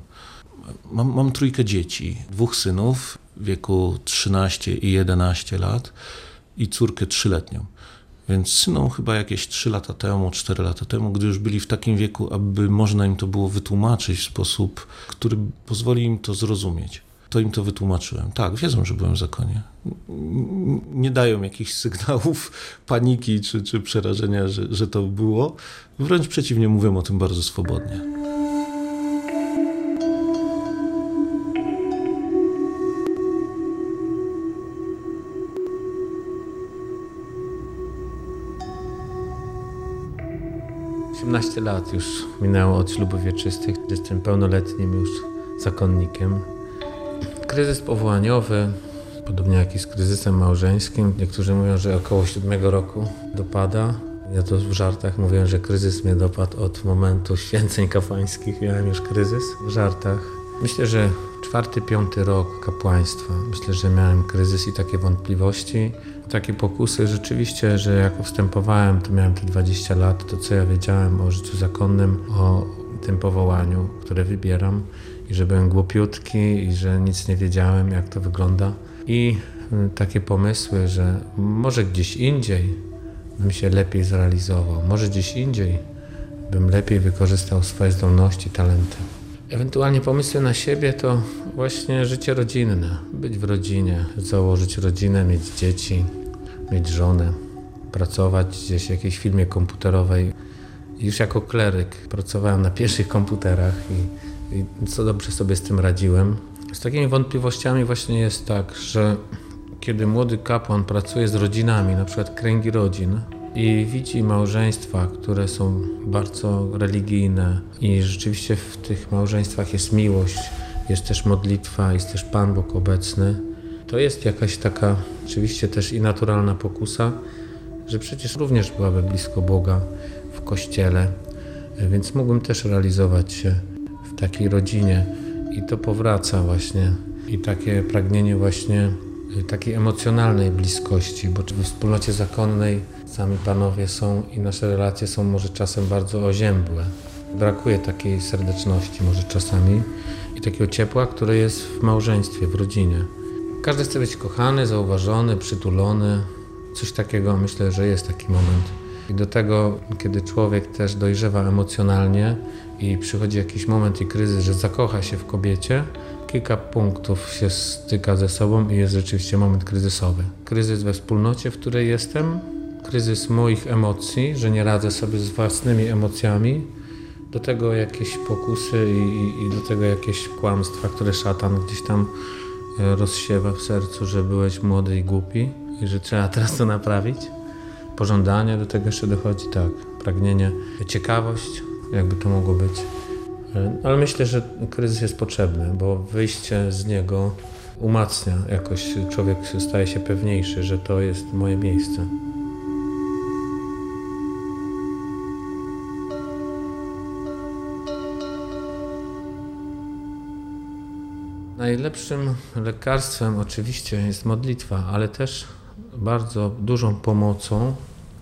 Mam, mam trójkę dzieci, dwóch synów w wieku trzynaście i jedenaście lat i córkę trzyletnią. Więc synom chyba jakieś trzy lata temu, cztery lata temu, gdy już byli w takim wieku, aby można im to było wytłumaczyć w sposób, który pozwoli im to zrozumieć. To im to wytłumaczyłem. Tak, wiedzą, że byłem w zakonie. Nie dają jakichś sygnałów paniki czy, czy przerażenia, że, że to było. Wręcz przeciwnie, mówią o tym bardzo swobodnie. osiemnaście lat już minęło od ślubów wieczystych. Jestem pełnoletnim już zakonnikiem. Kryzys powołaniowy, podobnie jak i z kryzysem małżeńskim. Niektórzy mówią, że około siódmego roku dopada. Ja to w żartach mówię, że kryzys mnie dopadł od momentu święceń kapłańskich. Miałem już kryzys w żartach. Myślę, że czwarty, piąty rok kapłaństwa. Myślę, że miałem kryzys i takie wątpliwości, takie pokusy. Rzeczywiście, że jak wstępowałem, to miałem te dwadzieścia lat, to co ja wiedziałem o życiu zakonnym, o tym powołaniu, które wybieram. I że byłem głupiutki i że nic nie wiedziałem, jak to wygląda. I takie pomysły, że może gdzieś indziej bym się lepiej zrealizował, może gdzieś indziej bym lepiej wykorzystał swoje zdolności, talenty. Ewentualnie pomysły na siebie to właśnie życie rodzinne. Być w rodzinie, założyć rodzinę, mieć dzieci, mieć żonę, pracować gdzieś w jakiejś firmie komputerowej. Już jako kleryk pracowałem na pierwszych komputerach i I co dobrze sobie z tym radziłem. Z takimi wątpliwościami właśnie jest tak, że kiedy młody kapłan pracuje z rodzinami, na przykład kręgi rodzin i widzi małżeństwa, które są bardzo religijne i rzeczywiście w tych małżeństwach jest miłość, jest też modlitwa, jest też Pan Bóg obecny, to jest jakaś taka oczywiście też i naturalna pokusa, że przecież również byłaby blisko Boga w Kościele, więc mógłbym też realizować się w takiej rodzinie i to powraca właśnie i takie pragnienie właśnie takiej emocjonalnej bliskości, bo we wspólnocie zakonnej sami panowie są i nasze relacje są może czasem bardzo oziębłe. Brakuje takiej serdeczności może czasami i takiego ciepła, które jest w małżeństwie, w rodzinie. Każdy chce być kochany, zauważony, przytulony. Coś takiego myślę, że jest taki moment. I do tego, kiedy człowiek też dojrzewa emocjonalnie i przychodzi jakiś moment i kryzys, że zakocha się w kobiecie, kilka punktów się styka ze sobą i jest rzeczywiście moment kryzysowy. Kryzys we wspólnocie, w której jestem, kryzys moich emocji, że nie radzę sobie z własnymi emocjami, do tego jakieś pokusy i, i, i do tego jakieś kłamstwa, które szatan gdzieś tam rozsiewa w sercu, że byłeś młody i głupi i że trzeba teraz to naprawić. Pożądanie, do tego jeszcze dochodzi, tak, pragnienie, ciekawość, jakby to mogło być. Ale myślę, że kryzys jest potrzebny, bo wyjście z niego umacnia jakoś, człowiek staje się pewniejszy, że to jest moje miejsce. Najlepszym lekarstwem oczywiście jest modlitwa, ale też bardzo dużą pomocą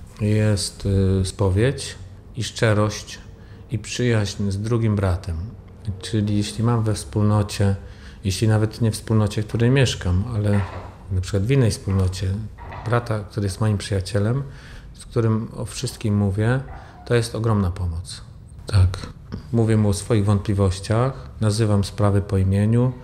jest spowiedź i szczerość i przyjaźń z drugim bratem. Czyli jeśli mam we wspólnocie, jeśli nawet nie w wspólnocie, w której mieszkam, ale na przykład w innej wspólnocie, brata, który jest moim przyjacielem, z którym o wszystkim mówię, to jest ogromna pomoc. Tak. Mówię mu o swoich wątpliwościach, nazywam sprawy po imieniu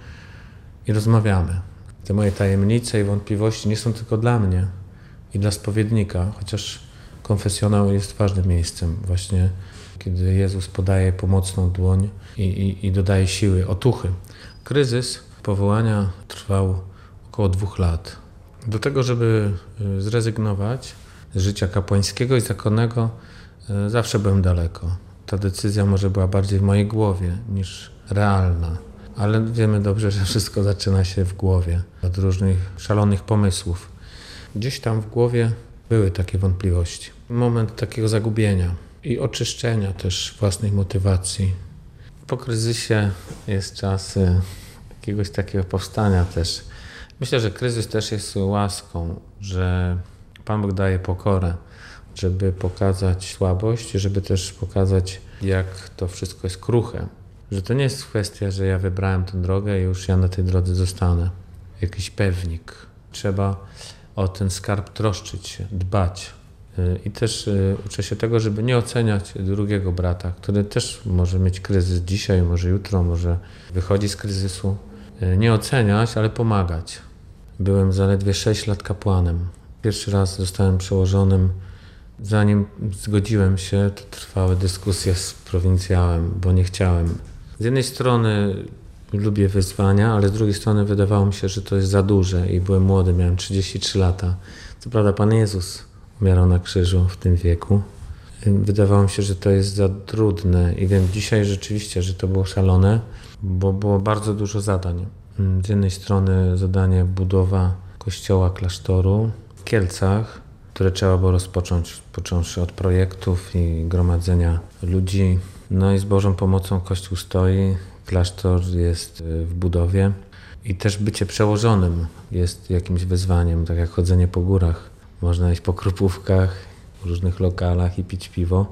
i rozmawiamy. Te moje tajemnice i wątpliwości nie są tylko dla mnie i dla spowiednika, chociaż konfesjonał jest ważnym miejscem właśnie, kiedy Jezus podaje pomocną dłoń i, i, i dodaje siły, otuchy. Kryzys powołania trwał około dwóch lat. Do tego, żeby zrezygnować z życia kapłańskiego i zakonnego, zawsze byłem daleko. Ta decyzja może była bardziej w mojej głowie niż realna. Ale wiemy dobrze, że wszystko zaczyna się w głowie, od różnych szalonych pomysłów. Gdzieś tam w głowie były takie wątpliwości. Moment takiego zagubienia i oczyszczenia też własnych motywacji. Po kryzysie jest czas jakiegoś takiego powstania też. Myślę, że kryzys też jest łaską, że Pan Bóg daje pokorę, żeby pokazać słabość, żeby też pokazać, jak to wszystko jest kruche. Że to nie jest kwestia, że ja wybrałem tę drogę i już ja na tej drodze zostanę. Jakiś pewnik. Trzeba o ten skarb troszczyć się, dbać. I też uczę się tego, żeby nie oceniać drugiego brata, który też może mieć kryzys dzisiaj, może jutro, może wychodzi z kryzysu. Nie oceniać, ale pomagać. Byłem zaledwie sześć lat kapłanem. Pierwszy raz zostałem przełożonym. Zanim zgodziłem się, to trwały dyskusje z prowincjałem, bo nie chciałem. Z jednej strony lubię wyzwania, ale z drugiej strony wydawało mi się, że to jest za duże i byłem młody, miałem trzydzieści trzy lata. Co prawda Pan Jezus umierał na krzyżu w tym wieku. Wydawało mi się, że to jest za trudne i wiem dzisiaj rzeczywiście, że to było szalone, bo było bardzo dużo zadań. Z jednej strony zadanie budowa kościoła, klasztoru w Kielcach, które trzeba było rozpocząć, począwszy od projektów i gromadzenia ludzi. No i z Bożą pomocą Kościół stoi, klasztor jest w budowie i też bycie przełożonym jest jakimś wyzwaniem, tak jak chodzenie po górach. Można iść po krupówkach, w różnych lokalach i pić piwo,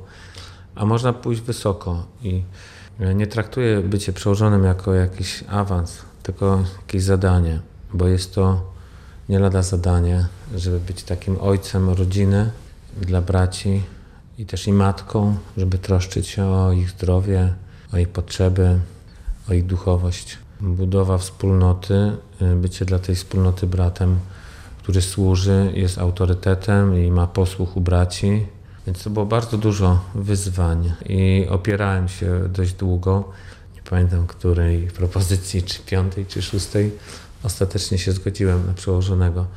a można pójść wysoko i nie traktuję bycie przełożonym jako jakiś awans, tylko jakieś zadanie, bo jest to nie lada zadanie, żeby być takim ojcem rodziny dla braci i też i matką, żeby troszczyć się o ich zdrowie, o ich potrzeby, o ich duchowość. Budowa wspólnoty, bycie dla tej wspólnoty bratem, który służy, jest autorytetem i ma posłuch u braci. Więc to było bardzo dużo wyzwań i opierałem się dość długo. Nie pamiętam której propozycji, czy piątej, czy szóstej. Ostatecznie się zgodziłem na przełożonego.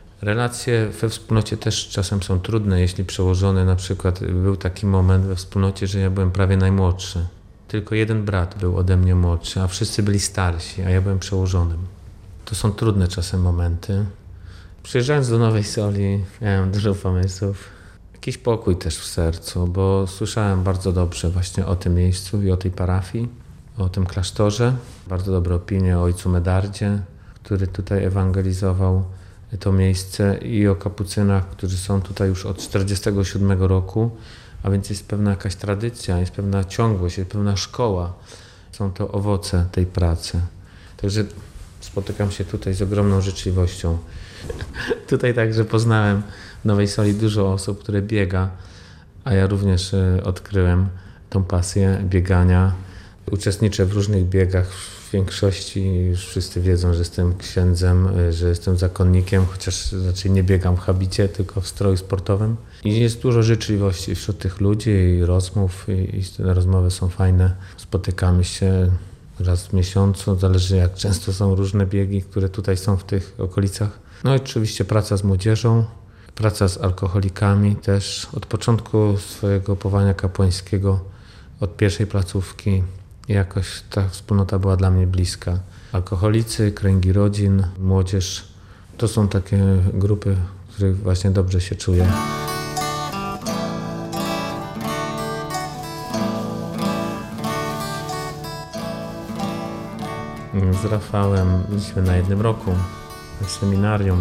Relacje we wspólnocie też czasem są trudne, jeśli przełożony na przykład był taki moment we wspólnocie, że ja byłem prawie najmłodszy. Tylko jeden brat był ode mnie młodszy, a wszyscy byli starsi, a ja byłem przełożonym. To są trudne czasem momenty. Przyjeżdżając do Nowej Soli miałem dużo pomysłów. Jakiś pokój też w sercu, bo słyszałem bardzo dobrze właśnie o tym miejscu i o tej parafii, o tym klasztorze. Bardzo dobre opinie o ojcu Medardzie, który tutaj ewangelizował to miejsce i o kapucynach, którzy są tutaj już od czterdziestego siódmego roku, a więc jest pewna jakaś tradycja, jest pewna ciągłość, jest pewna szkoła. Są to owoce tej pracy. Także spotykam się tutaj z ogromną życzliwością. Tutaj także poznałem w Nowej Soli dużo osób, które biega, a ja również odkryłem tą pasję biegania. Uczestniczę w różnych biegach w większości już wszyscy wiedzą, że jestem księdzem, że jestem zakonnikiem, chociaż raczej nie biegam w habicie, tylko w stroju sportowym. I jest dużo życzliwości wśród tych ludzi i rozmów, i, i te rozmowy są fajne. Spotykamy się raz w miesiącu, zależy jak często są różne biegi, które tutaj są w tych okolicach. No i oczywiście praca z młodzieżą, praca z alkoholikami też. Od początku swojego powołania kapłańskiego, od pierwszej placówki, jakoś ta wspólnota była dla mnie bliska. Alkoholicy, kręgi rodzin, młodzież, to są takie grupy, w których właśnie dobrze się czuję. Z Rafałem byliśmy na jednym roku w seminarium,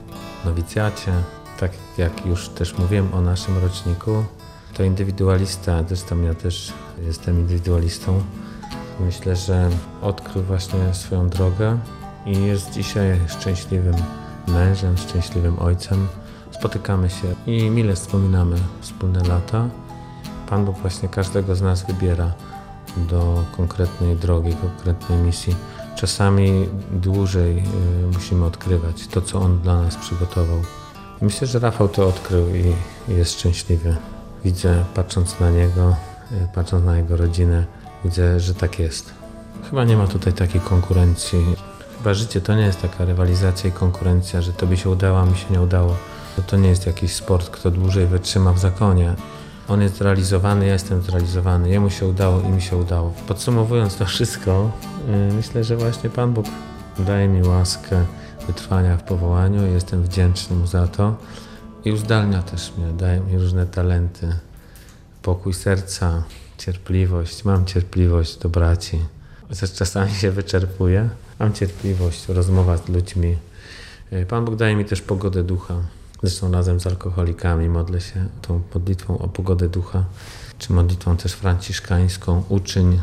w nowicjacie. Tak jak już też mówiłem o naszym roczniku, to indywidualista, zresztą ja też jestem indywidualistą. Myślę, że odkrył właśnie swoją drogę i jest dzisiaj szczęśliwym mężem, szczęśliwym ojcem. Spotykamy się i mile wspominamy wspólne lata. Pan Bóg właśnie każdego z nas wybiera do konkretnej drogi, konkretnej misji. Czasami dłużej y, musimy odkrywać to, co On dla nas przygotował. Myślę, że Rafał to odkrył i, i jest szczęśliwy. Widzę, patrząc na niego, y, patrząc na jego rodzinę, widzę, że tak jest. Chyba nie ma tutaj takiej konkurencji. Chyba życie to nie jest taka rywalizacja i konkurencja, że tobie się udało, a mi się nie udało. To, to nie jest jakiś sport, kto dłużej wytrzyma w zakonie. On jest zrealizowany, ja jestem zrealizowany. Jemu się udało i mi się udało. Podsumowując to wszystko, yy, myślę, że właśnie Pan Bóg daje mi łaskę wytrwania w powołaniu i jestem wdzięczny Mu za to. I uzdalnia też mnie, daje mi różne talenty. Pokój serca, cierpliwość. Mam cierpliwość do braci. Chociaż czasami się wyczerpuję. Mam cierpliwość, rozmowa z ludźmi. Yy, Pan Bóg daje mi też pogodę ducha. Zresztą razem z alkoholikami modlę się tą modlitwą o pogodę ducha, czy modlitwą też franciszkańską. Uczyń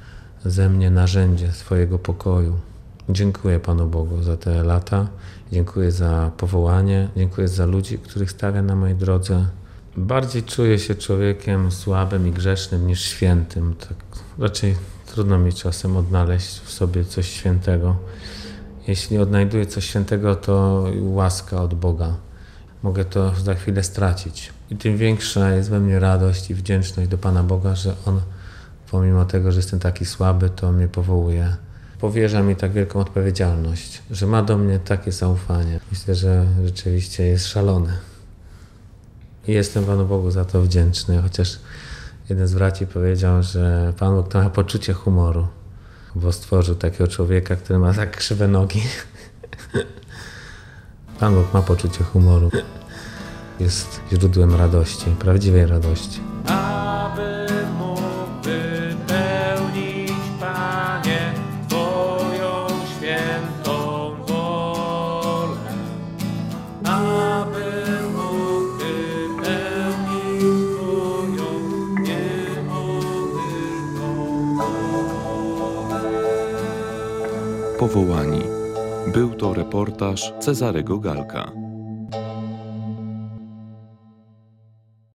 ze mnie narzędzie swojego pokoju. Dziękuję Panu Bogu za te lata, dziękuję za powołanie, dziękuję za ludzi, których stawia na mojej drodze. Bardziej czuję się człowiekiem słabym i grzesznym niż świętym. Tak raczej trudno mi czasem odnaleźć w sobie coś świętego. Jeśli odnajduję coś świętego, to łaska od Boga. Mogę to za chwilę stracić. I tym większa jest we mnie radość i wdzięczność do Pana Boga, że On, pomimo tego, że jestem taki słaby, to mnie powołuje. Powierza mi tak wielką odpowiedzialność, że ma do mnie takie zaufanie. Myślę, że rzeczywiście jest szalony. I jestem Panu Bogu za to wdzięczny, chociaż jeden z braci powiedział, że Pan Bóg to ma poczucie humoru, bo stworzył takiego człowieka, który ma tak krzywe nogi. Pan Bóg ma poczucie humoru. Jest źródłem radości, prawdziwej radości. Aby mógł wypełnić, Panie, Twoją świętą wolę. Aby mógł wypełnić Twoją nieomylną wolę. Powołani. Był to reportaż Cezarego Galka.